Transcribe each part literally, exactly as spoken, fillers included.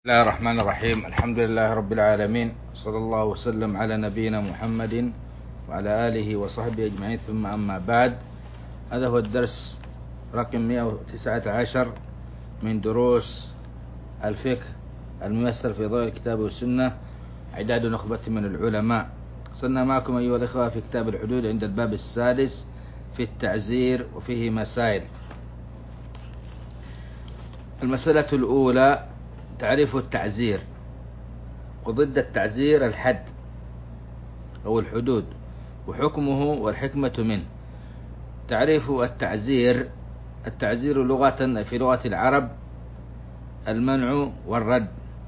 بسم الله الرحمن الرحيم. الحمد لله رب العالمين، صلى الله وسلم على نبينا محمد وعلى آله وصحبه أجمعين، ثم أما بعد. هذا هو الدرس رقم مئة وتسعة عشر من دروس الفقه الميسر في ضوء الكتاب والسنة، إعداد نخبة من العلماء. وصلنا معكم أيها الإخوة في كتاب الحدود عند الباب السادس في التعزير، وفيه مسائل. المسألة الأولى تعريف التعزير، وضد التعزير الحد أو الحدود، وحكمه والحكمة منه. تعريف التعزير: التعزير لغة في لغة العرب المنع والرد.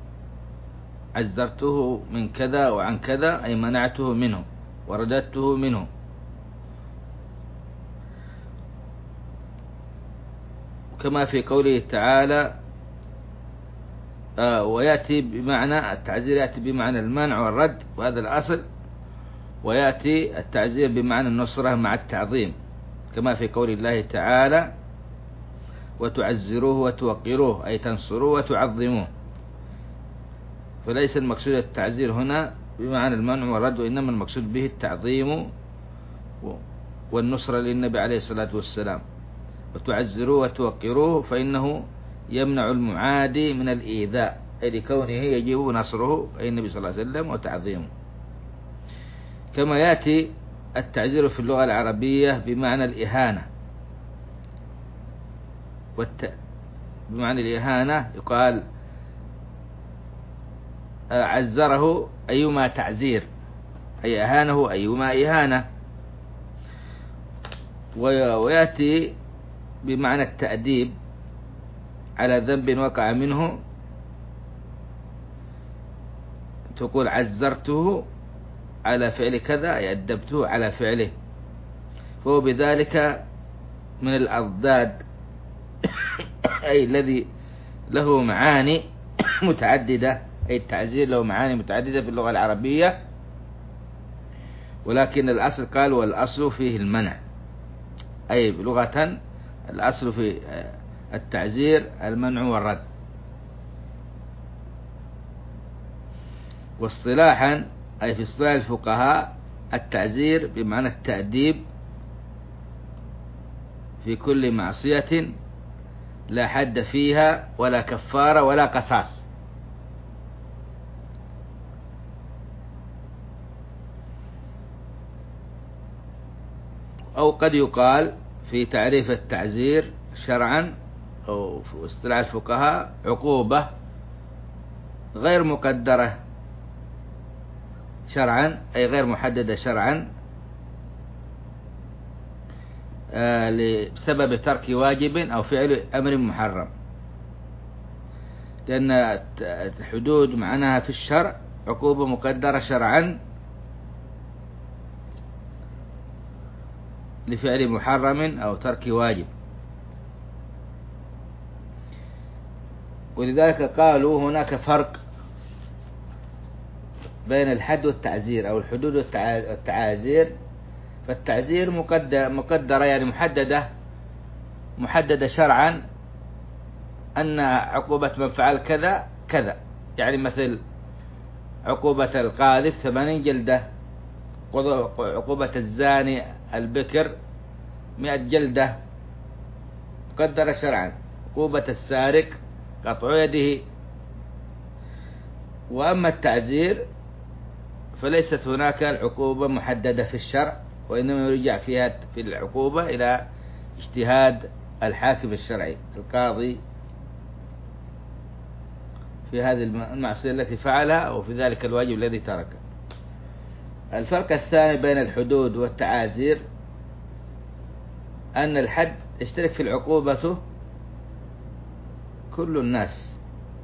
عزرته من كذا وعن كذا، أي منعته منه ورددته منه. كما في قوله تعالى: آه ويأتي بمعنى التعزير، يأتي بمعنى المنع والرد، وهذا الأصل. ويأتي التعزير بمعنى النصرة مع التعظيم، كما في قول الله تعالى: وتعزروه وتوقروه، أي تنصروه وتعظموه. فليس المقصود التعزير هنا بمعنى المنع والرد، وإنما المقصود به التعظيم والنصرة للنبي عليه الصلاة والسلام. وتعزروه وتوقروه فإنه يمنع المعادي من الإيذاء، أي لكونه يجب نصره، أي النبي صلى الله عليه وسلم، وتعظيمه. كما يأتي التعزير في اللغة العربية بمعنى الإهانة، والت... بمعنى الإهانة يقال عزره أيما تعزير، أي أهانه أيما إهانة. ويأتي بمعنى التأديب على ذنب وقع منه، تقول عزرته على فعل كذا، أي أدبته على فعله. فهو بذلك من الأضداد أي الذي له معاني متعددة، أي التعزير له معاني متعددة في اللغة العربية، ولكن الأصل قال والأصل فيه المنع، أي لغة الأصل في التعزير المنع والرد. واصطلاحا أي في اصطلاح الفقهاء التعزير بمعنى التأديب في كل معصية لا حد فيها ولا كفارة ولا قصاص. أو قد يقال في تعريف التعزير شرعا أو في اصطلاح الفقهاء عقوبة غير مقدرة شرعا، أي غير محددة شرعا، بسبب ترك واجب أو فعل أمر محرم. لأن الحدود معناها في الشرع عقوبة مقدرة شرعا لفعل محرم أو ترك واجب. ولذلك قالوا هناك فرق بين الحد والتعزير، أو الحدود والتعازير. فالتعزير مقدر مقدرة يعني محددة محددة شرعا، أن عقوبة من فعل كذا كذا، يعني مثل عقوبة القاذف ثمانين جلدة، عقوبة الزاني البكر مئة جلدة مقدرة شرعا، عقوبة السارق قطع يده. وأما التعزير فليست هناك العقوبة محددة في الشرع، وإنما يرجع فيها في العقوبة إلى اجتهاد الحاكم الشرعي القاضي في هذه المعصية التي فعلها، أو في ذلك الواجب الذي تركه. الفرق الثاني بين الحدود والتعازير أن الحد يشترك في العقوبة كل الناس،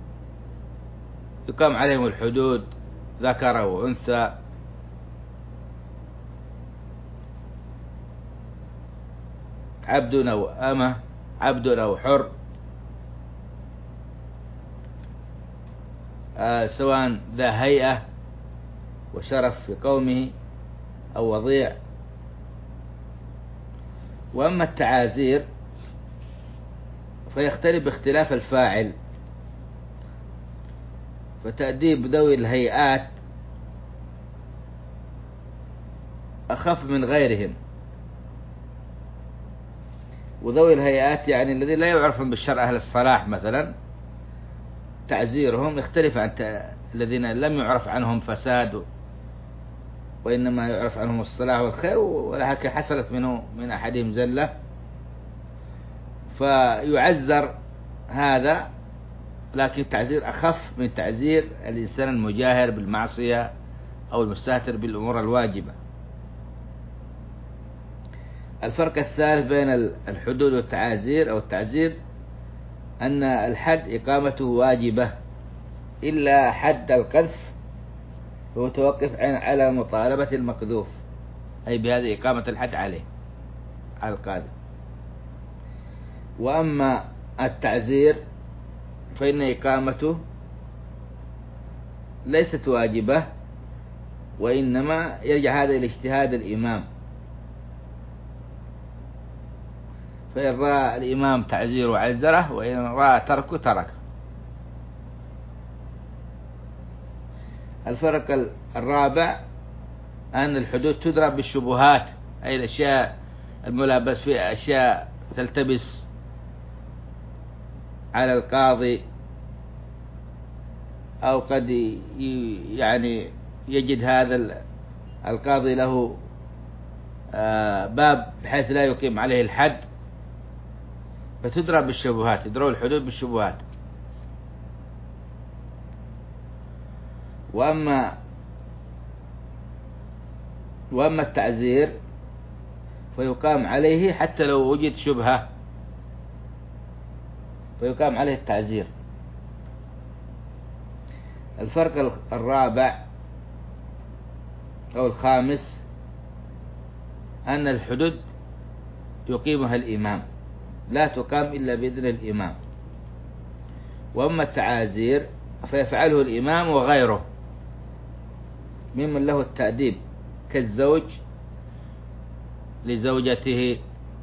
يقام عليهم الحدود ذكر وأنثى، عبد أو أمة، عبد أو حر، آه سواء ذا هيئة وشرف في قومه أو وضيع. وأما التعازير فيختلف باختلاف الفاعل، فتأديب ذوي الهيئات أخف من غيرهم. وذوي الهيئات يعني الذين لا يعرفون بالشرع أهل الصلاح مثلا، تعزيرهم يختلف عن الذين لم يعرف عنهم فساد وإنما يعرف عنهم الصلاح والخير، ولكن حصلت منه من أحدهم زلة فيعزر هذا، لكن تعزير أخف من تعزير الإنسان المجاهر بالمعصية أو المستهتر بالأمور الواجبة. الفرق الثالث بين الحدود والتعازير أو التعزير أن الحد إقامته واجبة إلا حد القذف، هو توقف على مطالبة المقذوف، أي بهذه إقامة الحد عليه على القاذف. وأما التعزير فإن إقامته ليست واجبة، وإنما يرجع هذا إلى اجتهاد الإمام، فإن رأى الإمام تعزير عزره، وإن رأى تركه تركه. الفرق الرابع أن الحدود تدرى بالشبهات، أي الأشياء الملابس فيها أشياء تلتبس على القاضي، أو قد يعني يجد هذا القاضي له باب بحيث لا يقيم عليه الحد، فتدرى بالشبهات، يدروا الحدود بالشبهات. وأما وأما التعزير فيقام عليه حتى لو وجد شبهة، فيقام عليه التعزير. الفرق الرابع أو الخامس أن الحدود يقيمها الإمام، لا تقام إلا بإذن الإمام. وأما التعازير فيفعله الإمام وغيره ممن له التأديب، كالزوج لزوجته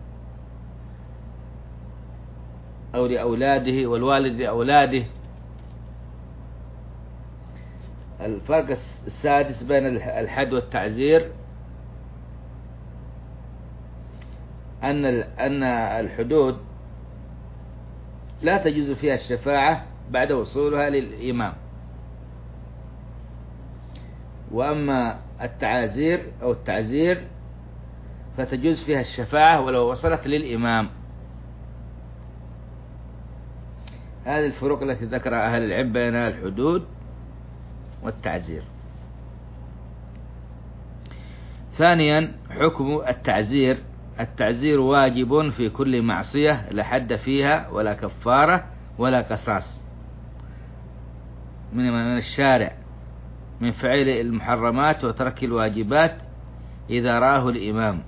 أو لأولاده، والوالد لأولاده. الفرق السادس بين الحد والتعزير أن أن الحدود لا تجوز فيها الشفاعة بعد وصولها للإمام، وأما التعازير أو التعزير فتجوز فيها الشفاعة ولو وصلت للإمام. هذه الفروق التي ذكرها أهل العلم بين الحدود والتعزير. ثانيا حكم التعزير. التعزير واجب في كل معصية لا حد فيها ولا كفارة ولا قصاص من الشارع من فعل المحرمات وترك الواجبات إذا راه الإمام،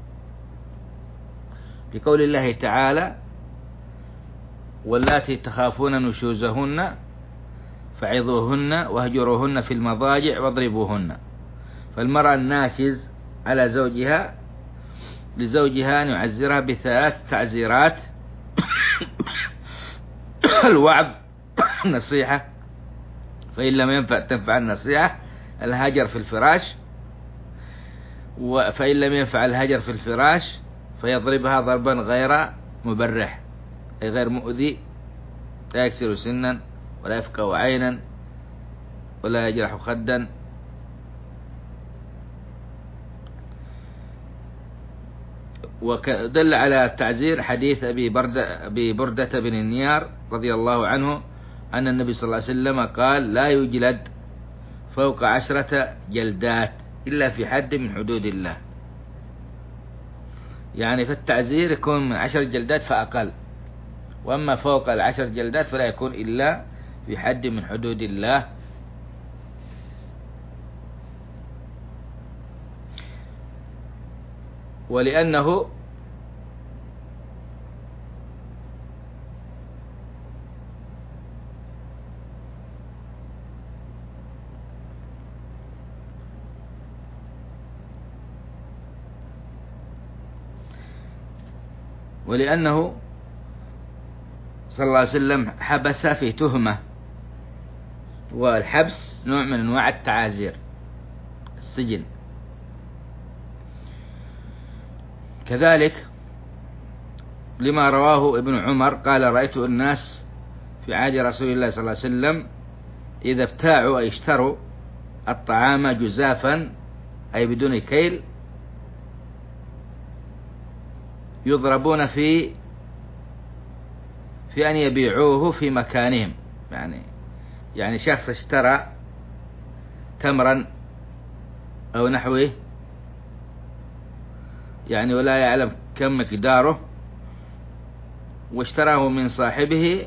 بقول الله تعالى: واللاتي تخافون نشوزهن فعظوهن واهجروهن في المضاجع واضربوهن. فالمرأة الناشز على زوجها لزوجها أن يعزرها بثلاث تعزيرات: الوعظ، النصيحة، فإن لم ينفع تنفع النصيحة، الهجر في الفراش، فإن لم ينفع الهجر في الفراش فيضربها ضربا غير مبرح، أي غير مؤذي، لا يكسر سنا ولا يفقع عينا ولا يجرح خدا. ودل على التعزير حديث أبي بردة, أبي بردة بن النيار رضي الله عنه أن النبي صلى الله عليه وسلم قال: لا يجلد فوق عشرة جلدات إلا في حد من حدود الله. يعني في التعزير يكون من عشر جلدات فأقل، وأما فوق العشر جلدات فلا يكون إلا في حد من حدود الله. ولأنه ولأنه صلى الله عليه وسلم حبس في تهمة والحبس نوع من أنواع التعازير، السجن. كذلك لما رواه ابن عمر قال: رأيت الناس في عهد رسول الله صلى الله عليه وسلم إذا ابتاعوا أي اشتروا الطعام جزافا أي بدون كيل يضربون في في أن يبيعوه في مكانهم. يعني يعني شخص اشترى تمرا أو نحوه يعني ولا يعلم كم مقداره، واشتراه من صاحبه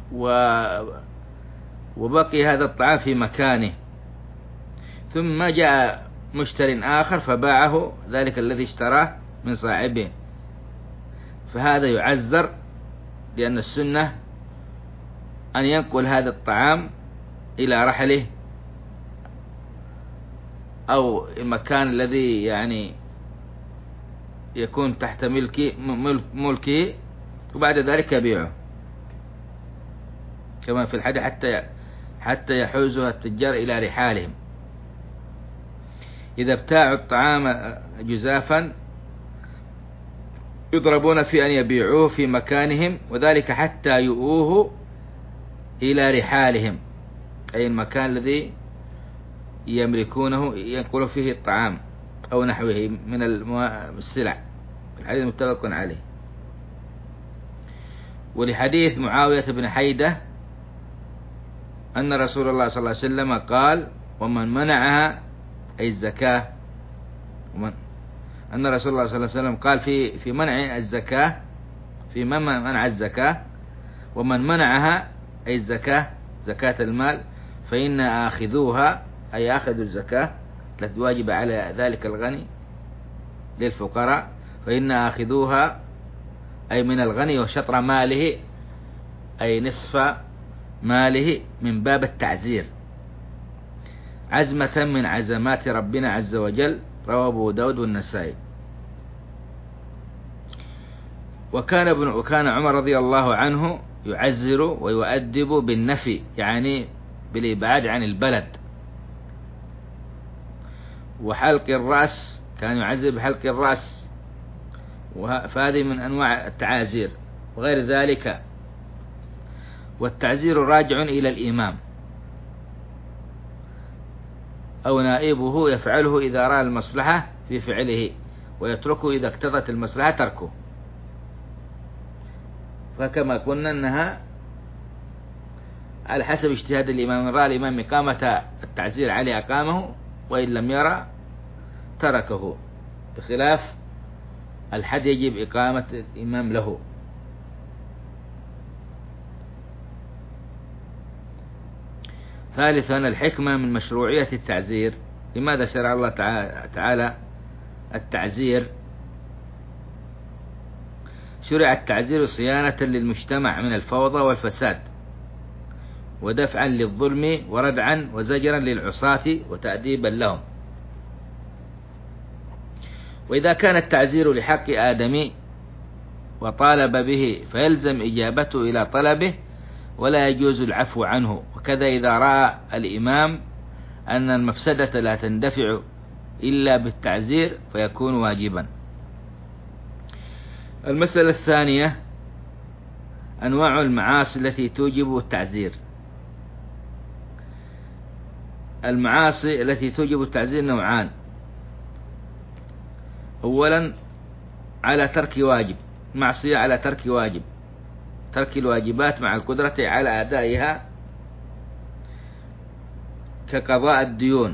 وبقي هذا الطعام في مكانه، ثم جاء مشتر آخر فباعه ذلك الذي اشتراه من صاحبه، فهذا يعذر، لأن السنة أن ينقل هذا الطعام إلى رحله أو المكان الذي يعني يكون تحت ملكه ملكه وبعد ذلك يبيعه، كما في الحديث حتى حتى يحوزها التجار إلى رحالهم. إذا ابتاعوا الطعام جزافا يضربون في أن يبيعوه في مكانهم، وذلك حتى يؤوه إلى رحالهم، أي المكان الذي يملكونه ينقل فيه الطعام أو نحوه من السلع. الحديث متفق عليه. ولحديث معاوية بن حيدة أن رسول الله صلى الله عليه وسلم قال: ومن منعها أي الزكاة، ومن أن رسول الله صلى الله عليه وسلم قال في في منع الزكاة، في من منع الزكاة: ومن منعها أي الزكاة زكاة المال فإن آخذوها أي آخذوا الزكاة التي واجب على ذلك الغني للفقراء، فإن آخذوها أي من الغني وشطر ماله أي نصف ماله من باب التعزير، عزمة من عزمات ربنا عز وجل. رواه أبو داود والنسائي. وكان ابن وكان عمر رضي الله عنه يعزر ويؤدب بالنفي، يعني بالإبعاد عن البلد، وحلق الرأس، كان يعزر بحلق الرأس، فهذه من أنواع التعازير وغير ذلك. والتعزير راجع إلى الإمام أو نائبه يفعله إذا رأى المصلحة في فعله، ويتركه إذا اقتضت المصلحة تركه. فكما قلنا أنها على حسب اجتهاد الإمام، من رأى الإمام إقامة التعزير عليه أقامه، وإن لم يرى تركه، بخلاف الحد يجب إقامة الإمام له. ثالثا الحكمة من مشروعية التعزير. لماذا شرع الله تعالى التعزير؟ شرع التعزير صيانة للمجتمع من الفوضى والفساد، ودفعا للظلم، وردعا وزجرا للعصاة، وتأديبا لهم. وإذا كان التعزير لحق آدمي وطالب به فيلزم إجابته إلى طلبه، ولا يجوز العفو عنه. وكذا إذا رأى الإمام أن المفسدة لا تندفع إلا بالتعزير فيكون واجبا. المسألة الثانية أنواع المعاصي التي توجب التعزير. المعاصي التي توجب التعزير نوعان: أولا على ترك واجب، معصية على ترك واجب، ترك الواجبات مع القدرة على أدائها، كقضاء الديون،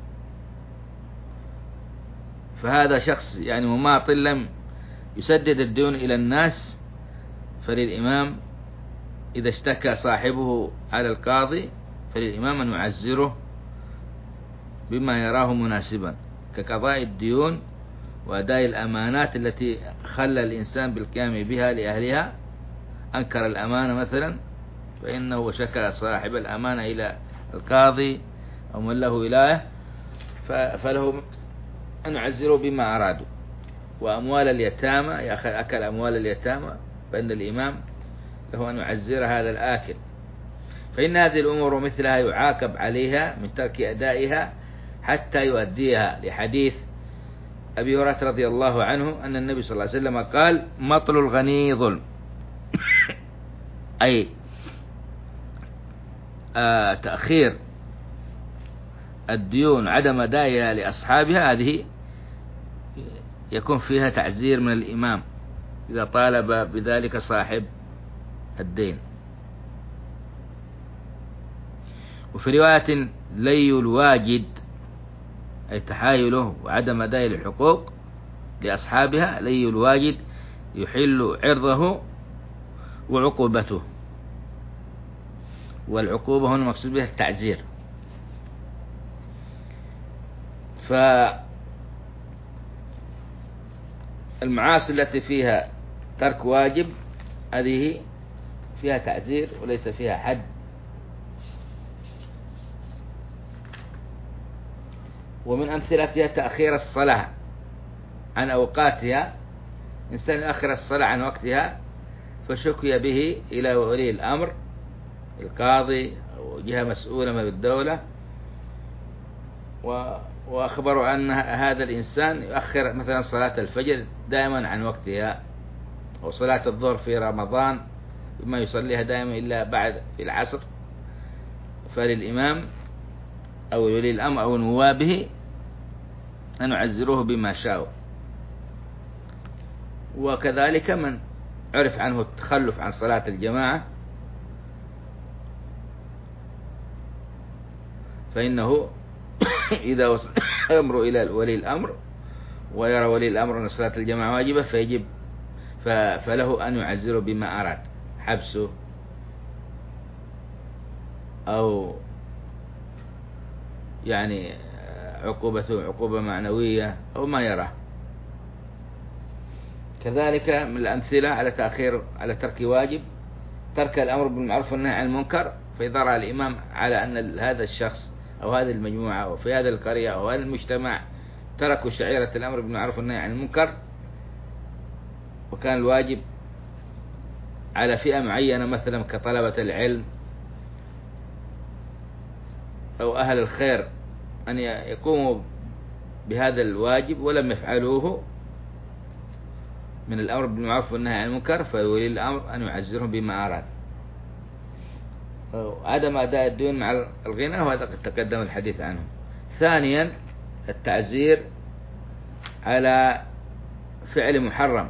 فهذا شخص يعني مماطل لم يسدد الديون إلى الناس، فللإمام إذا اشتكى صاحبه على القاضي فللإمام أن يعزره بما يراه مناسبا، كقضاء الديون وأداء الأمانات التي خلى الإنسان بالقيام بها لأهلها. أنكر الأمانة مثلا فإنه شكى صاحب الأمانة إلى القاضي أو من له ولاية، فله أن يعزروا بما أرادوا. وأموال اليتامى، أكل أموال اليتامى، فإن الإمام له أن يعزر هذا الآكل. فإن هذه الأمور مثلها يعاقب عليها من ترك أدائها حتى يؤديها، لحديث أبي هريرة رضي الله عنه أن النبي صلى الله عليه وسلم قال: مطل الغني ظلم. أي آه تأخير الديون عدم أدائها لأصحابها، هذه يكون فيها تعزير من الإمام إذا طالب بذلك صاحب الدين. وفي رواية: لي الواجد، أي تحايله وعدم أداء الحقوق لأصحابها، لي الواجد يحل عرضه وعقوبته. والعقوبة هنا مقصود بها التعزير. فالمعاصي التي فيها ترك واجب هذه فيها تعزير وليس فيها حد. ومن أمثلتها تأخير الصلاة عن أوقاتها. إنسان أخر الصلاة عن وقتها فشكي به إلى ولي الأمر، القاضي أو جهة مسؤولة من الدولة، وأخبروا أن هذا الإنسان يؤخر مثلا صلاة الفجر دائما عن وقتها، أو صلاة الظهر في رمضان بما يصليها دائما إلا بعد في العصر، فللإمام أو ولي الأمر أو نوابه أن يعزروه بما شاءوا. وكذلك من عرف عنه التخلف عن صلاة الجماعة فإنه إذا وصل أمره إلى ولي الأمر ويرى ولي الأمر أن صلاة الجماعة واجبة فيجب فله أن يعزره بما أراد، حبسه أو يعني عقوبته عقوبة معنوية أو ما يراه. كذلك من الأمثلة على تأخير على ترك واجب ترك الأمر بالمعروف والنهي عن المنكر. فإذا رأى الإمام على أن هذا الشخص أو هذه المجموعة أو في هذا القرية أو هذا المجتمع تركوا شعيرة الأمر بالمعروف والنهي عن المنكر، وكان الواجب على فئة معينة مثلا كطلبة العلم أو أهل الخير أن يقوموا بهذا الواجب ولم يفعلوه من الأمر بالمعروف والنهي عن المنكر، فولي الأمر أن يعزرهم بما أراد. عدم أداء الدين مع الغنى، وهذا قد تقدم الحديث عنه. ثانيا التعزير على فعل محرم،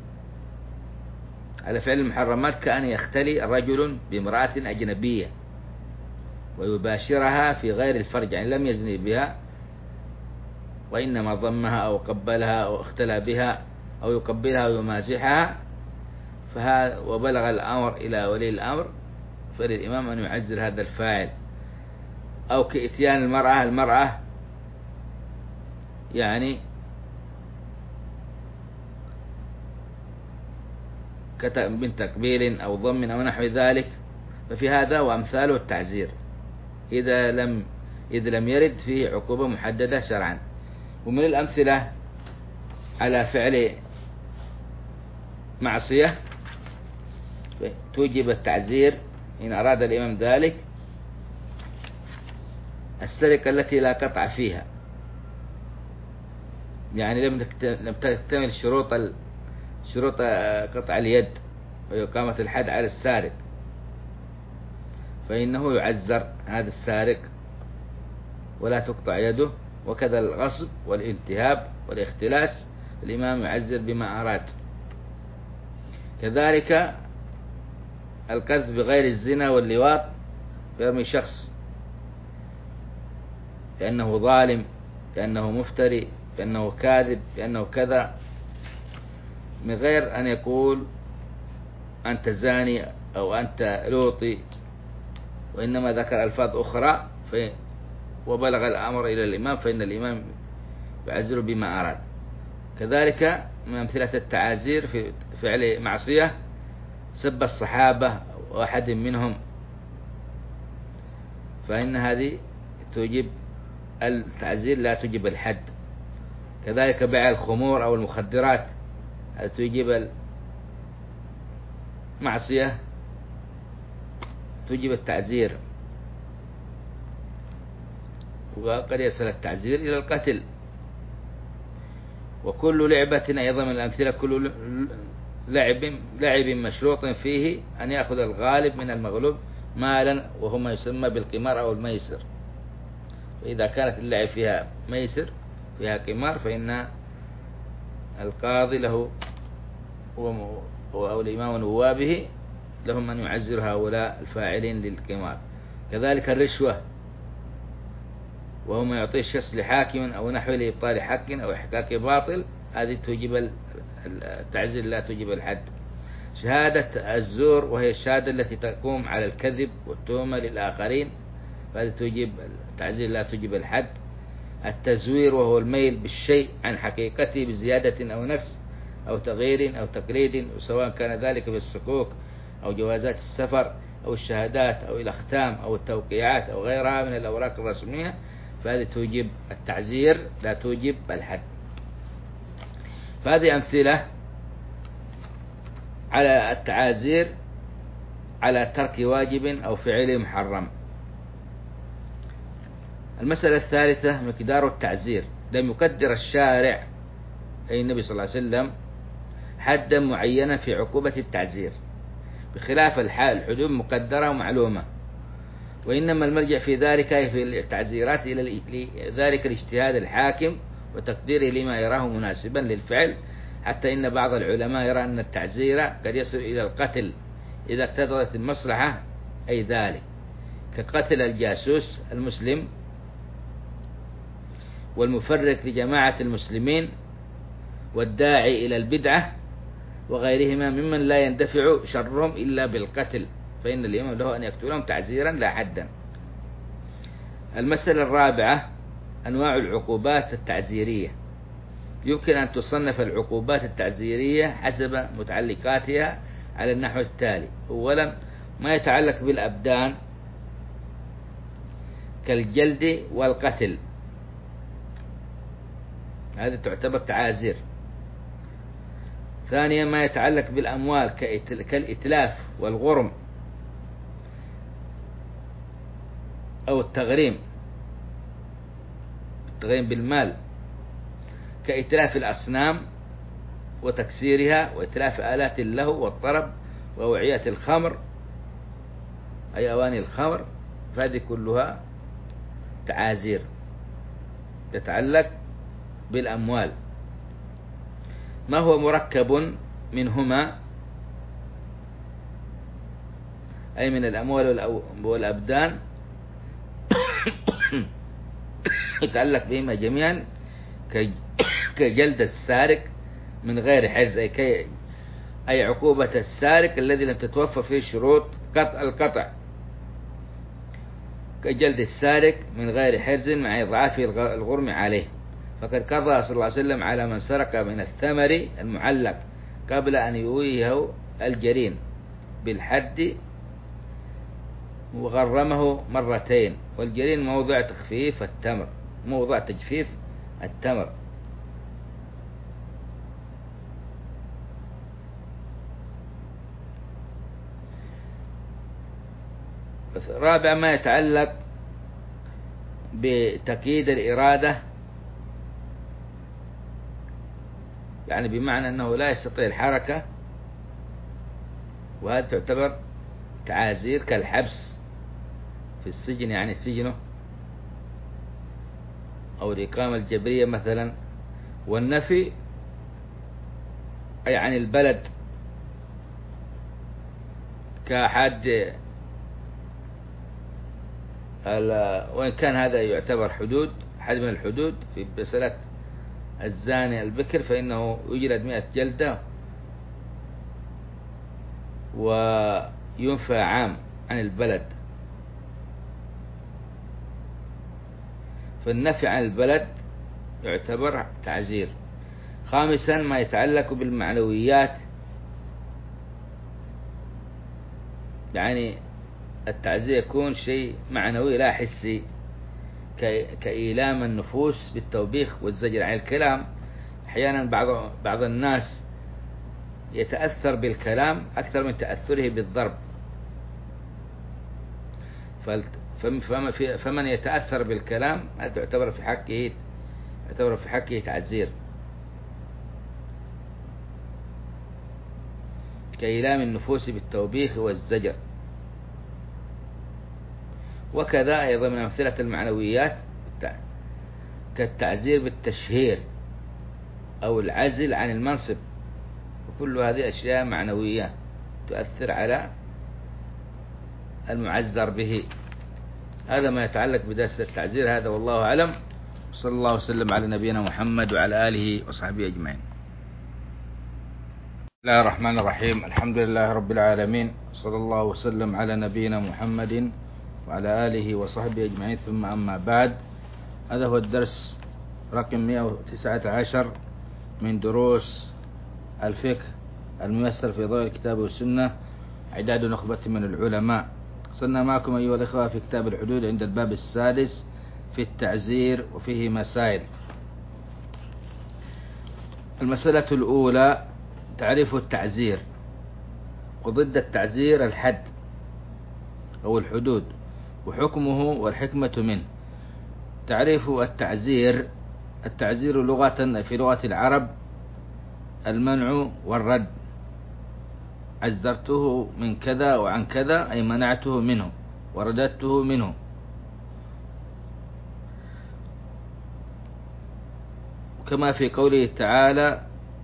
على فعل المحرمات، كأن يختلي رجل بامرأة أجنبية ويباشرها في غير الفرج، يعني لم يزني بها وإنما ضمها أو قبلها أو اختلى بها أو يقبلها ويمازحها، فهذا وبلغ الأمر إلى ولي الأمر فللإمام أن يعزر هذا الفاعل. أو كإتيان المرأة المرأة يعني من تقبيل أو ضم أو نحو ذلك، ففي هذا وأمثاله التعزير إذا لم إذا لم يرد فيه عقوبة محددة شرعا. ومن الأمثلة على فعل معصية توجب التعزير إن أراد الإمام ذلك: السرقة التي لا قطع فيها، يعني لم تكتمل شروط شروط قطع اليد وإقامة الحد على السارق، فإنه يعزر هذا السارق ولا تقطع يده. وكذا الغصب والانتهاب والاختلاس الإمام يعزر بما أراد. كذلك القذف بغير الزنا واللواط، يرمي شخص لأنه ظالم، لأنه مفتري، لأنه كاذب، لأنه كذا، من غير أن يقول أنت زاني أو أنت لوطي، وإنما ذكر ألفاظ أخرى في وبلغ الأمر إلى الإمام فإن الإمام يعزر بما أراد. كذلك من أمثلة التعازير في فعل معصية سب الصحابة واحد منهم، فإن هذه توجب التعزير لا توجب الحد. كذلك بيع الخمور أو المخدرات توجب المعصية توجب التعزير، وقد يصل التعزير إلى القتل. وكل لعبة أيضا من الأمثلة، كل لعب لعب مشروط فيه أن يأخذ الغالب من المغلوب مالا، وهو ما يسمى بالقمار أو الميسر. فإذا كانت اللعب فيها ميسر فيها قمار، فإن القاضي له أو الإمام ونوابه لهم أن يعزر هؤلاء الفاعلين للقمار. كذلك الرشوة، وهو ما يعطيه الشخص لحاكم أو نحوه لإبطال حق أو إحقاق باطل، هذه توجب التعزير لا توجب الحد. شهادة الزور، وهي الشهادة التي تقوم على الكذب والتهمة للآخرين، فهذه توجب التعزير لا توجب الحد. التزوير، وهو الميل بالشيء عن حقيقته بزيادة أو نقص أو تغيير أو تقليد، وسواء كان ذلك بالصكوك أو جوازات السفر أو الشهادات أو الأختام أو التوقيعات أو غيرها من الأوراق الرسمية، فهذه توجب التعزير لا توجب الحد. فهذه أمثلة على التعازير على ترك واجب أو فعل محرم. المسألة الثالثة مقدار التعزير. لم يقدر الشارع أي النبي صلى الله عليه وسلم حدا معينا في عقوبة التعزير، بخلاف الحال الحدود مقدرة ومعلومة، وإنما المرجع في ذلك في التعزيرات إلى ذلك الاجتهاد الحاكم وتقديره لما يراه مناسبا للفعل، حتى إن بعض العلماء يرى أن التعزير قد يصل إلى القتل إذا اقتضت المصلحة أي ذلك، كقتل الجاسوس المسلم والمفرق لجماعة المسلمين والداعي إلى البدعة وغيرهما ممن لا يندفع شرهم إلا بالقتل، فإن الإمام له أن يقتلهم تعزيرا لا حدا. المسألة الرابعة أنواع العقوبات التعزيرية. يمكن أن تصنف العقوبات التعزيرية حسب متعلقاتها على النحو التالي: أولا، ما يتعلق بالأبدان كالجلد والقتل، هذه تعتبر تعازير. ثانيا، ما يتعلق بالأموال كالإتلاف والغرم أو التغريم، التغريم بالمال، كإتلاف الأصنام وتكسيرها، وإتلاف آلات اللهو والطرب وأوعية الخمر أي أواني الخمر، فهذه كلها تعازير تتعلق بالأموال. ما هو مركب منهما أي من الأموال والأبدان يتعلق بهما جميعا، كجلد السارق من غير حرز، أي, كي أي عقوبة السارق الذي لم تتوفر فيه شروط قطع القطع، كجلد السارق من غير حرز مع إضعاف الغرم عليه. فقد قضى صلى الله عليه وسلم على من سرق من الثمر المعلق قبل أن يويه الجرين بالحد وغرمه مرتين، والجرين موضع تخفيف التمر موضع تجفيف التمر. رابع، ما يتعلق بتقييد الإرادة، يعني بمعنى أنه لا يستطيع الحركة، وهذا تعتبر تعازير كالحبس في السجن، يعني سجنه، أو الإقامة الجبرية مثلا. والنفي أي عن البلد، كحد، وإن كان هذا يعتبر حدود حد من الحدود في مسألة الزاني البكر، فإنه يجلد مئة جلدة وينفى عام عن البلد. فالنفي عن البلد يعتبر تعزير. خامسا، ما يتعلق بالمعنويات، يعني التعزير يكون شيء معنوي لا حسي، كإيلام النفوس بالتوبيخ والزجر عن الكلام. أحيانا بعض بعض الناس يتأثر بالكلام أكثر من تأثره بالضرب، فم- في- فمن يتأثر بالكلام هذا تعتبر في حقه يعتبر في حقه تعزير كإيلام النفوس بالتوبيخ والزجر. وكذا أيضا من أمثلة المعنويات كالتعزير بالتشهير أو العزل عن المنصب، وكل هذه أشياء معنوية تؤثر على المعزر به. هذا ما يتعلق بدرس التعزير، هذا والله أعلم. صلى الله وسلم على نبينا محمد وعلى آله وصحبه أجمعين. بسم الله الرحمن الرحيم، الحمد لله رب العالمين، صلى الله وسلم على نبينا محمد وعلى آله وصحبه أجمعين، ثم أما بعد. هذا هو الدرس رقم مئة وتسعة عشر من دروس الفقه الميسر في ضوء الكتاب والسنة، عداد نخبة من العلماء. وصلنا معكم أيها الإخوة في كتاب الحدود عند الباب السادس في التعزير، وفيه مسائل. المسألة الأولى تعريف التعزير، وضد التعزير الحد أو الحدود، وحكمه والحكمة منه. تعريف التعزير: التعزير لغة في لغة العرب المنع والرد. عزرته من كذا وعن كذا أي منعته منه ورددته منه. كما في قوله تعالى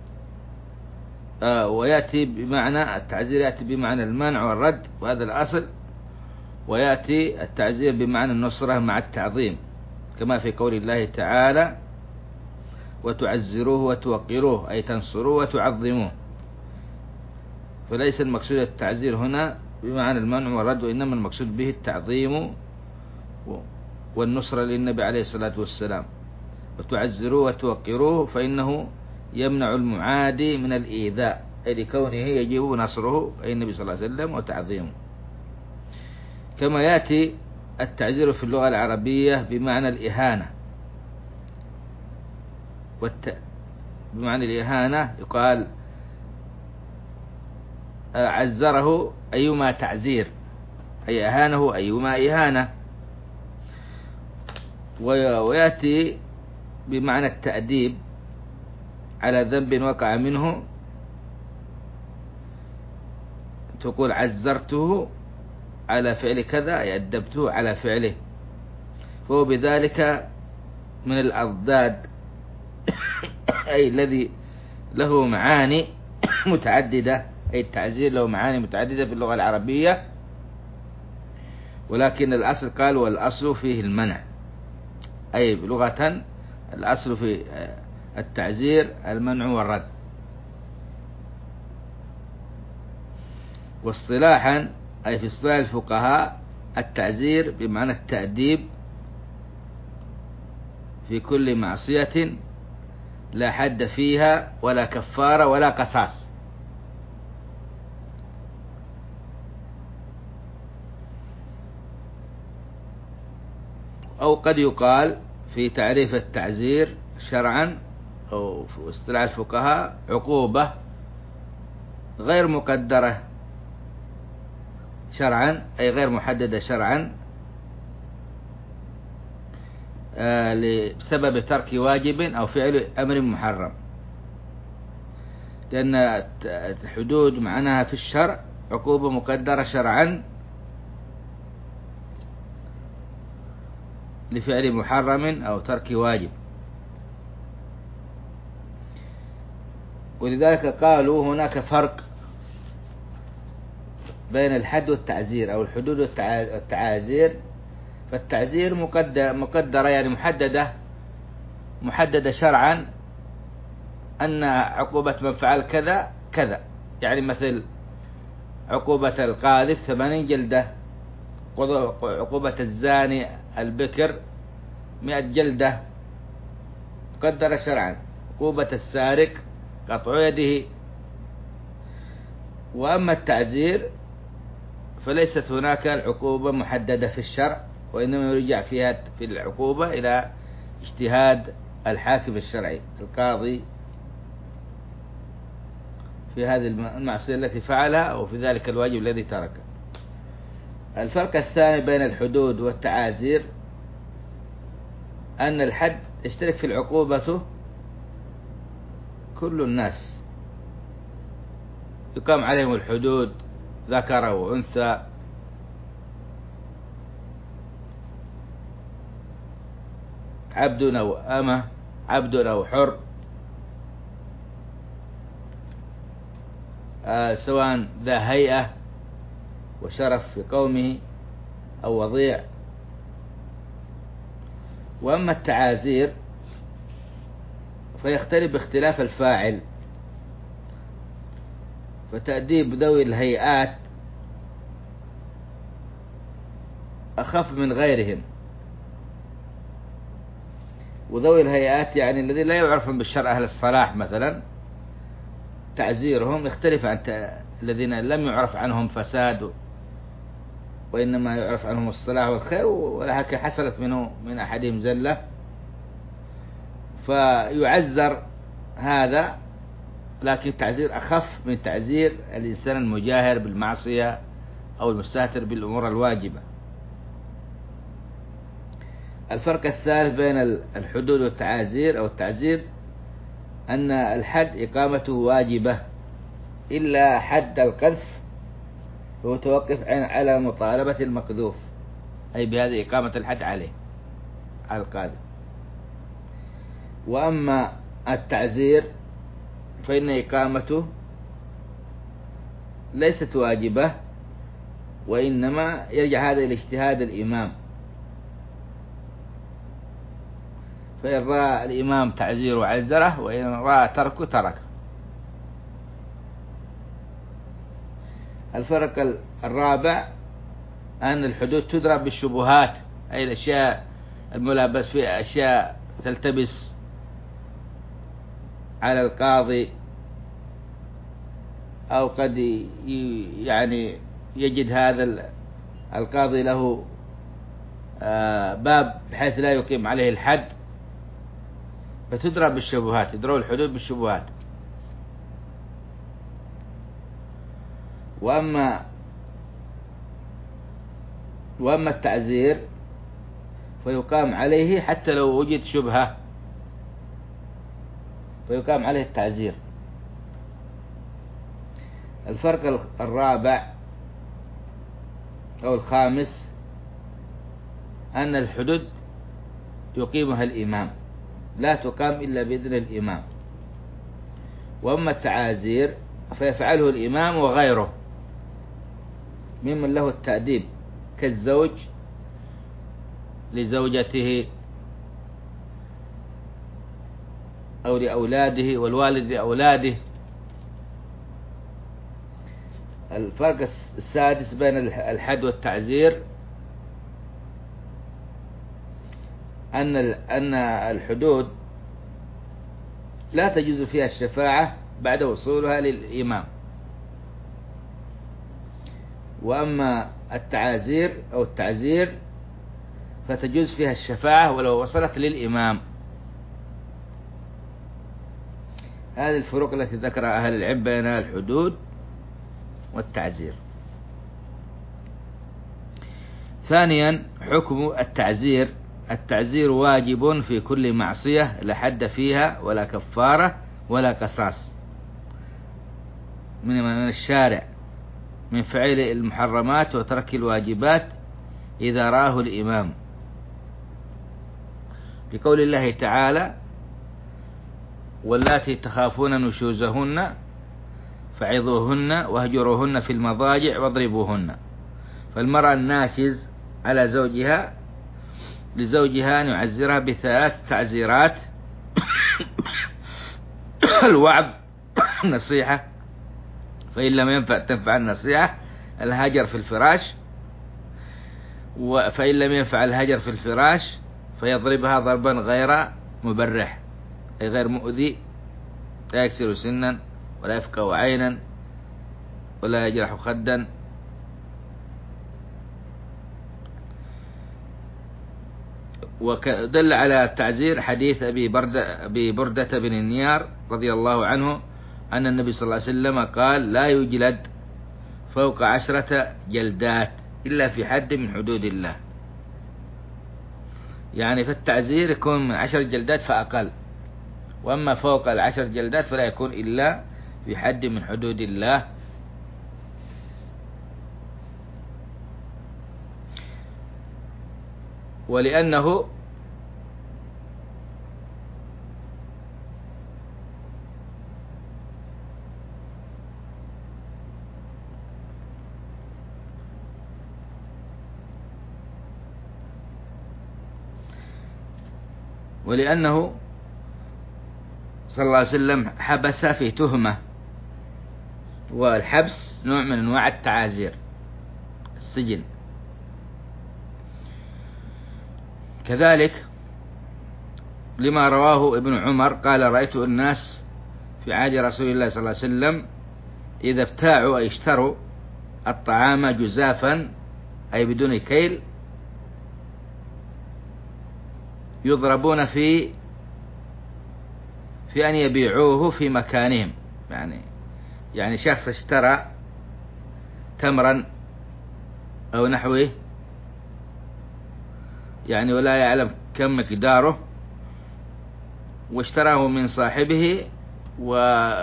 آه ويأتي بمعنى التعزير، يأتي بمعنى المنع والرد، وهذا الأصل. ويأتي التعزير بمعنى النصرة مع التعظيم، كما في قول الله تعالى وتعزروه وتوقروه أي تنصروه وتعظموه. فليس المقصود التعزير هنا بمعنى المنع والرد، وإنما المقصود به التعظيم والنصرة للنبي عليه الصلاة والسلام. وتعزروه وتوقروه فإنه يمنع المعادي من الإيذاء، أي لكونه يجب نصره أي النبي صلى الله عليه وسلم وتعظيمه. كما يأتي التعزير في اللغة العربية بمعنى الإهانة، والت... بمعنى الإهانة يقال عزره أيما تعزير، أي أهانه أيما إهانة. ويأتي بمعنى التأديب على ذنب وقع منه، تقول عزرته على فعل كذا أي أدبته على فعله، فهو بذلك من الأضداد أي الذي له معاني متعددة. أي التعزير له معاني متعددة في اللغة العربية، ولكن الأصل قال والأصل فيه المنع، أي لغة الأصل في التعزير المنع والرد. واصطلاحا أي في اصطلاح الفقهاء التعزير بمعنى التأديب في كل معصية لا حد فيها ولا كفارة ولا قصاص. أو قد يقال في تعريف التعزير شرعا أو في اصطلاح الفقهاء عقوبة غير مقدرة شرعا أي غير محددة شرعا بسبب ترك واجب أو فعل أمر محرم. لأن الحدود معناها في الشرع عقوبة مقدرة شرعا لفعل محرم أو ترك واجب. ولذلك قالوا هناك فرق بين الحد والتعزير أو الحدود والتعازير. فالتعزير مقدرة يعني محددة محددة شرعا أن عقوبة من فعل كذا كذا، يعني مثل عقوبة القاذف ثمانين جلدة، عقوبة الزاني البكر مئة جلدة مقدرة شرعا، عقوبة السارق قطع يده. وأما التعزير فليست هناك العقوبة محددة في الشرع، وإنما يرجع فيها في العقوبة إلى اجتهاد الحاكم الشرعي القاضي في هذه المعصية التي فعلها أو في ذلك الواجب الذي تركه. الفرق الثاني بين الحدود والتعازير أن الحد يشترك في العقوبة كل الناس، يقام عليهم الحدود ذكر وأنثى، عبد أو أمة، عبد أو حر، آه سواء ذا هيئة وشرف في قومه أو وضيع. وأما التعازير فيختلف باختلاف الفاعل، فتأديب ذوي الهيئات أخف من غيرهم، وذوي الهيئات يعني الذين لا يعرفون بالشرع أهل الصلاح مثلا تعزيرهم يختلف عن الذين لم يعرف عنهم فساد وإنما يعرف عنهم الصلاح والخير، ولكن حصلت منه من أحدهم زلة فيعزر هذا، لكن تعزير أخف من تعزير الإنسان المجاهر بالمعصية أو المستهتر بالأمور الواجبة. الفرق الثالث بين الحدود والتعازير أو التعزير أن الحد إقامته واجبة إلا حد القذف، هو توقف على مطالبة المقذوف، أي بهذه إقامة الحد عليه على القاذف. وأما التعزير فإن إقامته ليست واجبة، وإنما يرجع هذا إلى اجتهاد الإمام، فإن رأى الإمام تعزيره عزره، وإن رأى تركه تركه. الفرق الرابع أن الحدود تضرب بالشبهات، أي الأشياء الملابس فيها أشياء تلتبس على القاضي، أو قد يعني يجد هذا القاضي له باب بحيث لا يقيم عليه الحد، فتضرب بالشبهات، يضرب الحدود بالشبهات. وأما وأما التعزير فيقام عليه حتى لو وجد شبهة، فيقام عليه التعزير. الفرق الرابع أو الخامس أن الحدود يقيمها الإمام، لا تقام إلا بإذن الإمام. وأما التعازير فيفعله الإمام وغيره ممن له التأديب، كالزوج لزوجته أو لأولاده، والوالد لأولاده. الفرق السادس بين الحد والتعزير أن أن الحدود لا تجوز فيها الشفاعة بعد وصولها للإمام، وأما التعازير أو التعزير فتجوز فيها الشفاعة ولو وصلت للإمام. هذه الفروق التي ذكرها أهل العلم بين الحدود والتعزير. ثانيا حكم التعزير. التعزير واجب في كل معصية لا حد فيها ولا كفارة ولا قصاص من الشارع، من فعل المحرمات وترك الواجبات إذا راه الإمام، بقول الله تعالى: واللاتي تخافون نشوزهن فعظوهن واهجروهن في المضاجع واضربوهن. فالمرأة الناشز على زوجها لزوجها أن يعزرها بثلاث تعزيرات: الوعظ، النصيحة، فإن لم ينفع تنفع النصيحة، الهجر في الفراش، فإن لم ينفع الهجر في الفراش فيضربها ضربا غير مبرح، أي غير مؤذي، لا يكسر سنا ولا يفقع عينا ولا يجرح خدا. ودل على التعزير حديث أبي بردة, أبي بردة بن النيار رضي الله عنه أن النبي صلى الله عليه وسلم قال: لا يجلد فوق عشرة جلدات إلا في حد من حدود الله. يعني فالتعزير يكون من عشر جلدات فأقل، وأما فوق العشر جلدات فلا يكون إلا في حد من حدود الله. ولأنه ولأنه صلى الله عليه وسلم حبس في تهمة، والحبس نوع من أنواع التعازير، السجن. كذلك لما رواه ابن عمر قال: رأيت الناس في عهد رسول الله صلى الله عليه وسلم إذا ابتاعوا أي اشتروا الطعام جزافا أي بدون كيل يضربون في في أن يبيعوه في مكانهم. يعني يعني شخص اشترى تمرا أو نحوه، يعني ولا يعلم كم مقداره، واشتراه من صاحبه و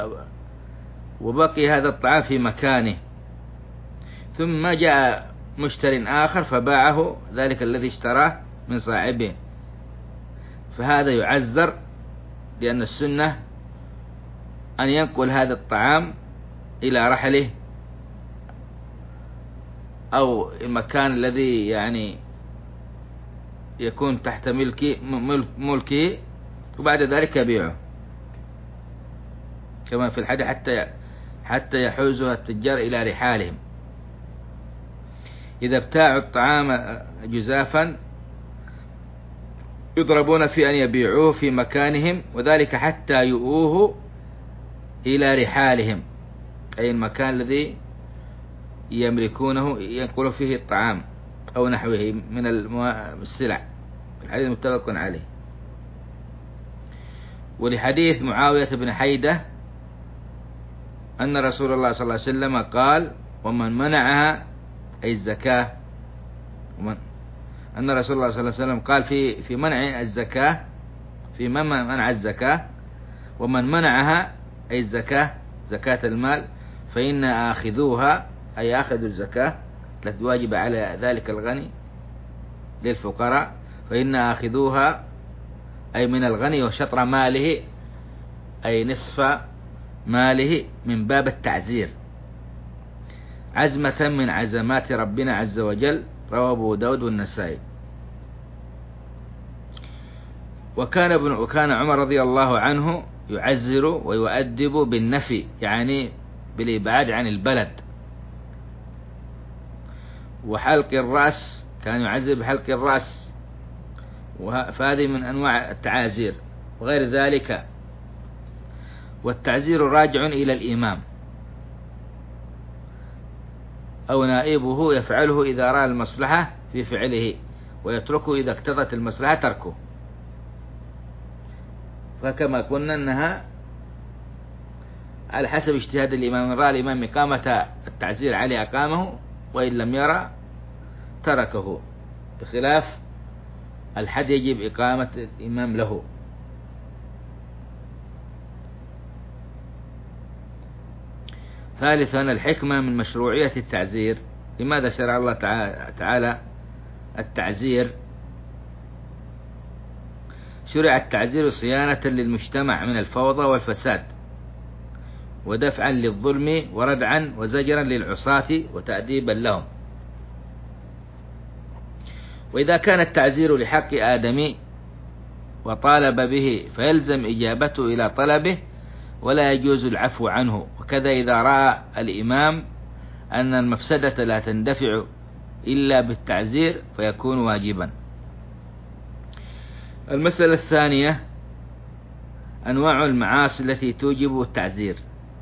وبقي هذا الطعام في مكانه، ثم جاء مشتر آخر فباعه ذلك الذي اشتراه من صاحبه، فهذا يعزر، لأن السنة أن ينقل هذا الطعام إلى رحله أو المكان الذي يعني يكون تحت ملكه ملكه وبعد ذلك يبيعه، كما في الحديث حتى حتى يحوزها التجار إلى رحالهم. إذا ابتاعوا الطعام جزافا يضربون في أن يبيعوه في مكانهم، وذلك حتى يؤوه إلى رحالهم، أي المكان الذي يملكونه ينقل فيه الطعام أو نحوه من السلع. الحديث متفق عليه. ولحديث معاوية بن حيدة أن رسول الله صلى الله عليه وسلم قال: ومن منعها أي الزكاة، ومن أن رسول الله صلى الله عليه وسلم قال في في منع الزكاة، في من منع الزكاة، ومن منعها أي الزكاة زكاة المال فإن آخذوها أي آخذوا الزكاة التي واجب على ذلك الغني للفقراء، فإن آخذوها أي من الغني وشطر ماله أي نصف ماله من باب التعزير، عزمة من عزمات ربنا عز وجل. رواه أبو داود والنسائي. وكان ابن وكان عمر رضي الله عنه يعزر ويؤدب بالنفي، يعني بالإبعاد عن البلد، وحلق الرأس، كان يعزر بحلق الرأس، فهذه من أنواع التعازير وغير ذلك. والتعزير راجع إلى الإمام أو نائبه يفعله إذا رأى المصلحة في فعله، ويتركه إذا اقتضت المصلحة تركه. فكما قلنا أنها على حسب اجتهاد الإمام، من رأى الإمام إقامة التعزير عليه أقامه، وإن لم يرى تركه، بخلاف الحد يجب إقامة الإمام له. ثالثا الحكمة من مشروعية التعزير. لماذا شرع الله تعالى التعزير؟ شرع التعزير صيانة للمجتمع من الفوضى والفساد، ودفعا للظلم، وردعا وزجرا للعصاة، وتأديبا لهم. وإذا كان التعزير لحق آدمي وطالب به فيلزم إجابته إلى طلبه، ولا يجوز العفو عنه. وكذا إذا رأى الإمام أن المفسدة لا تندفع إلا بالتعزير فيكون واجبا. المسألة الثانية أنواع المعاصي التي توجب التعزير.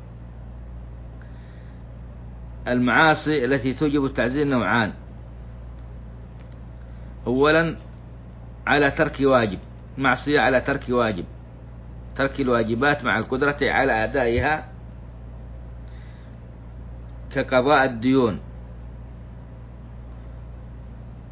المعاصي التي توجب التعزير نوعان: أولا على ترك واجب، معصية على ترك واجب، ترك الواجبات مع القدرة على أدائها، كقضاء الديون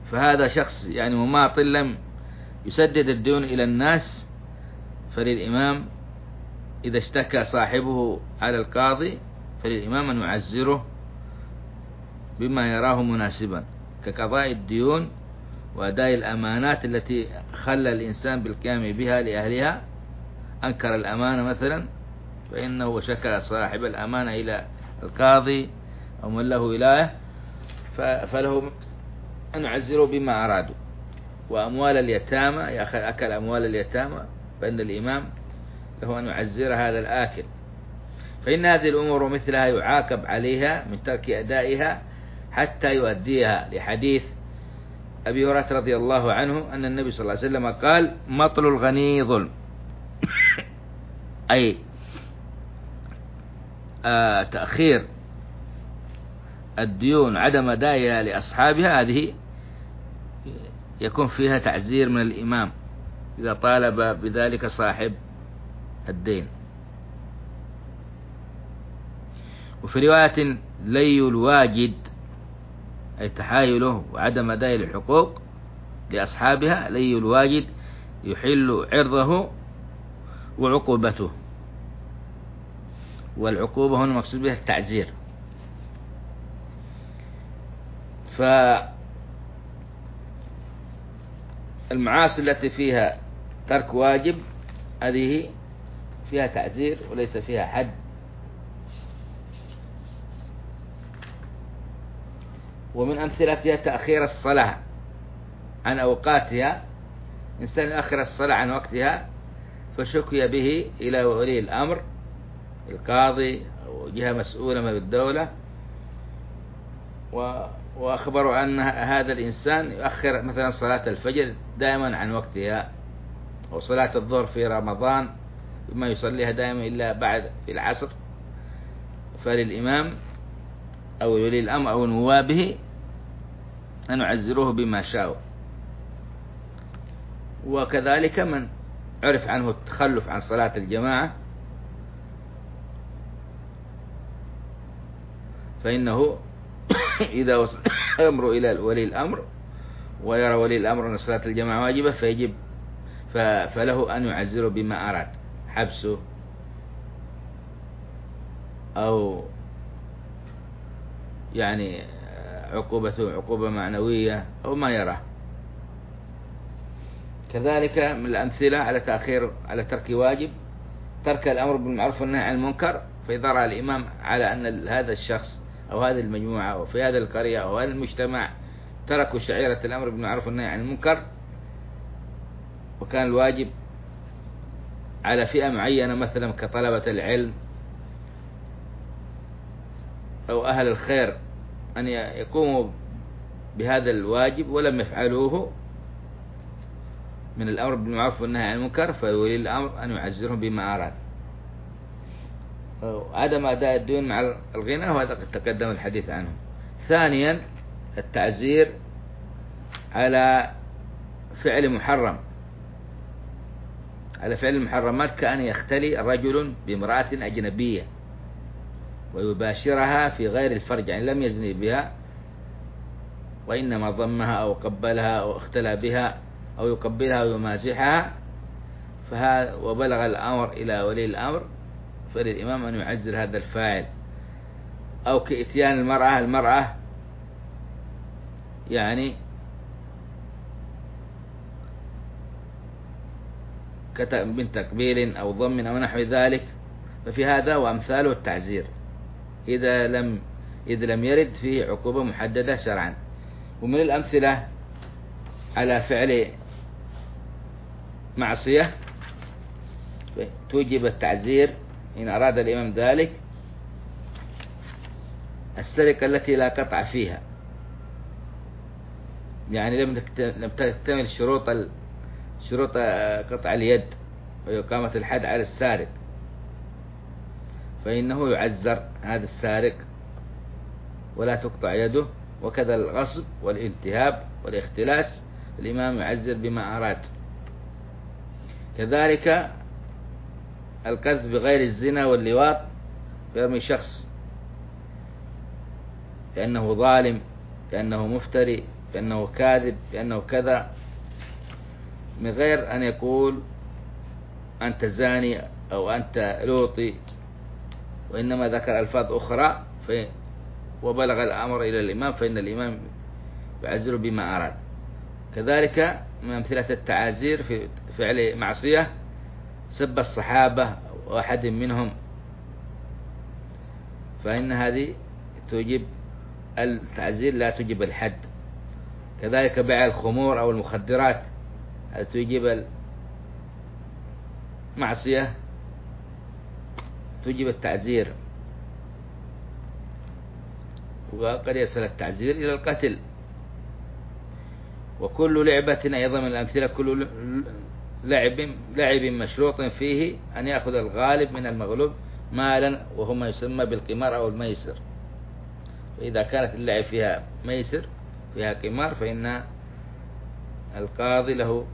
فهذا شخص يعني مماطل لم يسدد الديون إلى الناس، فللإمام إذا اشتكى صاحبه على القاضي فللإمام أن يعزره بما يراه مناسبا كقضاء الديون وأداء الأمانات التي خلى الإنسان بالقيام بها لأهلها. أنكر الأمانة مثلا فإنه شكى صاحب الأمانة إلى القاضي أو من له ولاية فله أن يعزروا بما أرادوا. وأموال اليتامى يأخذ أكل أموال اليتامى فإن الإمام له أن يعزر هذا الآكل، فإن هذه الأمور مثلها يعاقب عليها من ترك أدائها حتى يؤديها، لحديث أبي هريرة رضي الله عنه أن النبي صلى الله عليه وسلم قال: مطل الغني ظلم. أي آه تأخير الديون عدم أدائها لأصحابها هذه يكون فيها تعزير من الإمام إذا طالب بذلك صاحب الدين. وفي رواية: لي الواجد أي تحايله وعدم أداء الحقوق لأصحابها، لي الواجد يحل عرضه وعقوبته. والعقوبة هنا مقصود بها التعزير. فالمعاصي التي فيها ترك واجب هذه فيها تعزير وليس فيها حد. ومن أمثلتها تأخير الصلاة عن أوقاتها، إنسان يؤخر الصلاة عن وقتها فشكي به إلى ولي الأمر القاضي أو جهة مسؤولة من الدولة، وأخبروا أن هذا الإنسان يؤخر مثلا صلاة الفجر دائما عن وقتها، أو صلاة الظهر في رمضان بما يصليها دائما إلا بعد في العصر، فللإمام أو ولي الأمر أو نوابه أن يعزروه بما شاءوا. وكذلك من عرف عنه التخلف عن صلاة الجماعة فإنه إذا وصل أمره إلى ولي الأمر ويرى ولي الأمر أن صلاة الجماعة واجبة فيجب فله أن يعزره بما أراد، حبسه أو يعني عقوبته عقوبة معنوية أو ما يراه. كذلك من الأمثلة على تأخير على ترك واجب ترك الأمر بالمعروف والنهي عن المنكر، فإذا رأى الإمام على أن هذا الشخص أو هذه المجموعة أو في هذه القرية أو هذا المجتمع تركوا شعيرة الأمر بالمعروف والنهي عن المنكر، وكان الواجب على فئة معينة مثلا كطلبة العلم أو أهل الخير أن يقوموا بهذا الواجب ولم يفعلوه من الأمر بالمعروف والنهي عن المنكر، فولي الأمر أن يعزرهم بما أراد. عدم أداء الدين مع الغنى وهذا قد تقدم الحديث عنه. ثانيا التعزير على فعل محرم، على فعل المحرمات كأن يختلي رجل بامرأة أجنبية ويباشرها في غير الفرج، يعني لم يزني بها وإنما ضمها أو قبلها أو اختلى بها أو يقبلها أو يمازحها، فهذا وبلغ الأمر إلى ولي الأمر فللإمام أن يعزر هذا الفاعل. أو كإتيان المرأة المرأة يعني من تقبيل أو ضم أو نحو ذلك، ففي هذا وأمثاله التعزير إذا لم إذا لم يرد فيه عقوبة محددة شرعا. ومن الأمثلة على فعل معصية توجب التعزير إن أراد الإمام ذلك السرقة التي لا قطع فيها، يعني لم تكتمل شروط شروط قطع اليد وإقامة الحد على السارق، فإنه يعزر هذا السارق ولا تقطع يده. وكذا الغصب والانتهاب والاختلاس الإمام يعزر بما أراد. كذلك القذف بغير الزنا واللواط، فيرمي شخص لأنه ظالم لأنه مفتري بأنه كاذب بأنه كذا، من غير أن يقول أنت زاني أو أنت لوطي، وإنما ذكر ألفاظ أخرى وبلغ الأمر إلى الإمام، فإن الإمام يعزر بما أراد. كذلك من أمثلة التعازير في فعل معصية سب الصحابة واحد منهم، فإن هذه توجب التعزير لا توجب الحد. كذلك بيع الخمور أو المخدرات هذا توجب المعصية توجب التعزير، وقد يصل التعزير إلى القتل. وكل لعبة أيضا من الأمثلة، كل لعب لعب مشروط فيه أن يأخذ الغالب من المغلوب مالا، وهو ما يسمى بالقمار أو الميسر. وإذا كانت اللعب فيها ميسر فيها قمار فإن القاضي له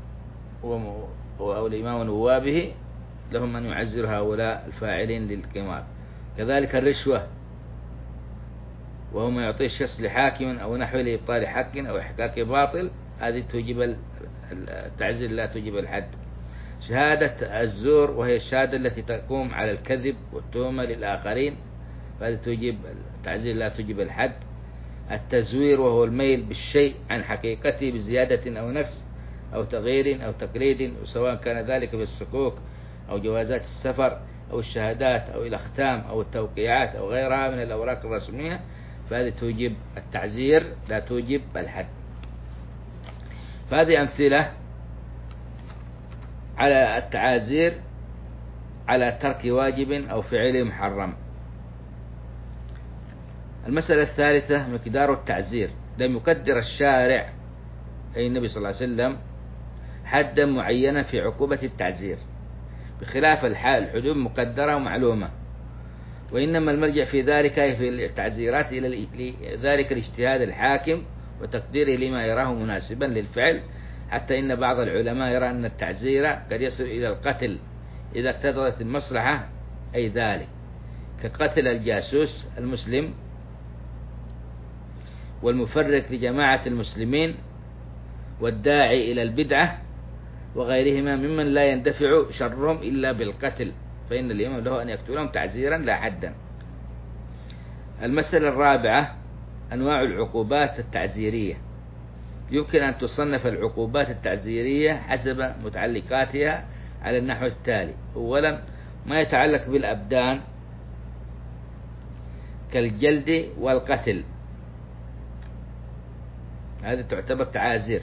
أو الإمام ونوابه لهم أن يعزر هؤلاء الفاعلين للقمار. كذلك الرشوة، وهو ما يعطيه الشخص لحاكم أو نحو لإبطال حق أو إحقاق باطل، هذه توجب التعزير لا توجب الحد. شهادة الزور، وهي الشهادة التي تقوم على الكذب والتهمة للآخرين، فهذه توجب التعزير لا توجب الحد. التزوير، وهو الميل بالشيء عن حقيقته بزيادة أو نقص أو تغيير أو تقليد، وسواء كان ذلك في الصكوك أو جوازات السفر أو الشهادات أو الأختام أو التوقيعات أو غيرها من الأوراق الرسمية، فهذه توجب التعزير لا توجب الحد. فهذه أمثلة على التعازير على ترك واجب أو فعل محرم. المسألة الثالثة مقدار التعزير. لم يقدر الشارع أي النبي صلى الله عليه وسلم حدا معينا في عقوبة التعزير، بخلاف الحال الحدود مقدرة ومعلومة، وإنما المرجع في ذلك في التعزيرات إلى ذلك الاجتهاد الحاكم وتقديره لما يراه مناسبا للفعل، حتى إن بعض العلماء يرى أن التعزير قد يصل إلى القتل إذا اقتضت المصلحة أي ذلك، كقتل الجاسوس المسلم والمفرق لجماعة المسلمين والداعي إلى البدعة وغيرهما ممن لا يندفع شرهم إلا بالقتل، فإن الإمام له أن يقتلهم تعزيرا لا حدا. المسألة الرابعة أنواع العقوبات التعزيرية. يمكن أن تصنف العقوبات التعزيرية حسب متعلقاتها على النحو التالي: أولا ما يتعلق بالأبدان كالجلد والقتل، هذه تعتبر تعازير.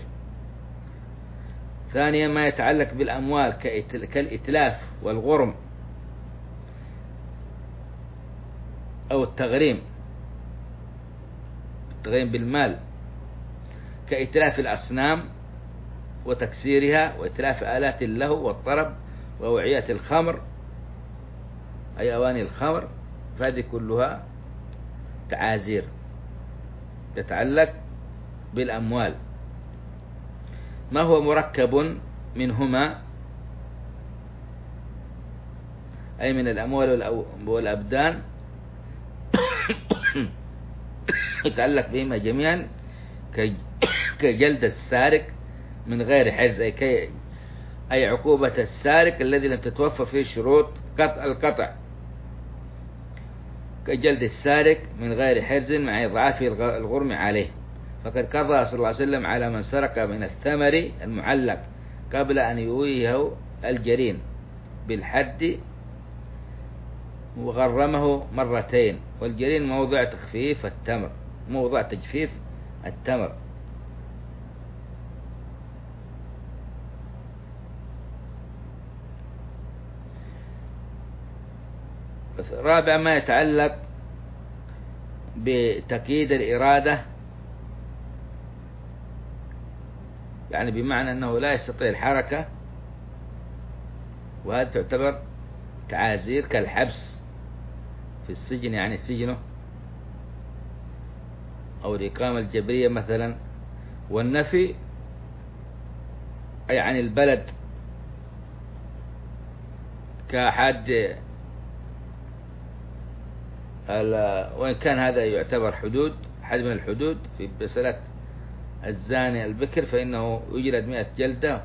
ثانيا ما يتعلق بالأموال كالإتلاف والغرم أو التغريم، التغريم بالمال، كإتلاف الأصنام وتكسيرها، وإتلاف آلات اللهو والطرب وأوعية الخمر أي أواني الخمر، فهذه كلها تعازير تتعلق بالأموال. ما هو مركب منهما أي من الأموال والأبدان يتعلق بهما جميعا، كجلد السارق من غير حرز أي, كي أي عقوبة السارق الذي لم تتوفر فيه شروط قطع القطع، كجلد السارق من غير حرز مع إضعاف الغرم عليه. فقد قضى صلى الله عليه وسلم على من سرق من الثمر المعلق قبل أن يويه الجرين بالحد وغرمه مرتين، والجرين موضع تخفيف التمر موضع تجفيف التمر. رابع ما يتعلق بتقييد الإرادة، يعني بمعنى أنه لا يستطيع الحركة، وهذا تعتبر تعازير كالحبس في السجن، يعني سجنه، أو الإقامة الجبرية مثلا، والنفي أي عن البلد كحد، وإن كان هذا يعتبر حدود حد من الحدود في مسألة الزاني البكر فإنه يجلد مئة جلدة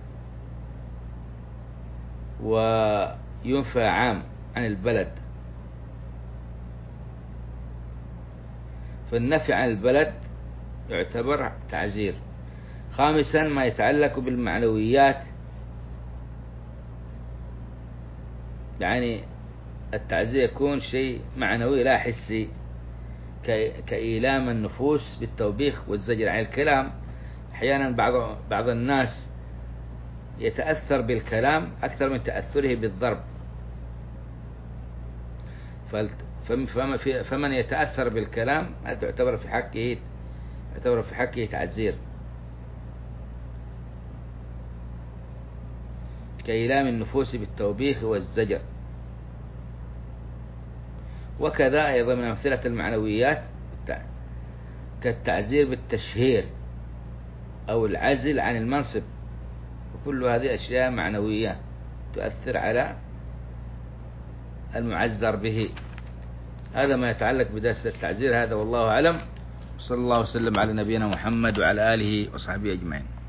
وينفى عام عن البلد. فالنفي عن البلد يعتبر تعزير. خامسا ما يتعلق بالمعنويات، يعني التعزير يكون شيء معنوي لا حسي، كإيلام النفوس بالتوبيخ والزجر عن الكلام. أحيانا بعض بعض الناس يتأثر بالكلام أكثر من تأثره بالضرب، فمن يتأثر بالكلام هذا تعتبر في حقه يعتبر في حقه تعزير، كإيلام النفوس بالتوبيخ والزجر. وكذا أيضا من أمثلة المعنويات كالتعزير بالتشهير أو العزل عن المنصب، وكل هذه أشياء معنوية تؤثر على المعذر به. هذا ما يتعلق بدرس التعزير. هذا والله أعلم، صلى الله وسلم على نبينا محمد وعلى آله وصحبه أجمعين.